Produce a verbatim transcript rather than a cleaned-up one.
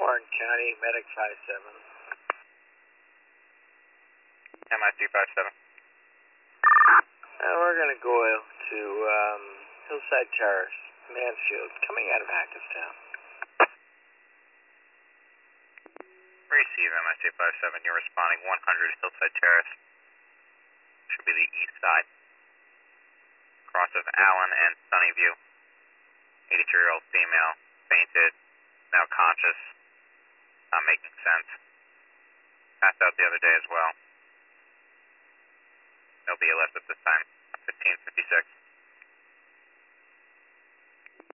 Orange County, Medic five seven. M I C five seven. Uh, we're going to go to um, Hillside Terrace, Mansfield, coming out of Hackettstown. Receive M I C five seven, you're responding one hundred Hillside Terrace. Should be the east side. Cross of Allen and Sunnyview. eighty-three-year-old female, fainted, now conscious, not making sense. Passed out the other day as well. No B L S at this time. fifteen fifty-six.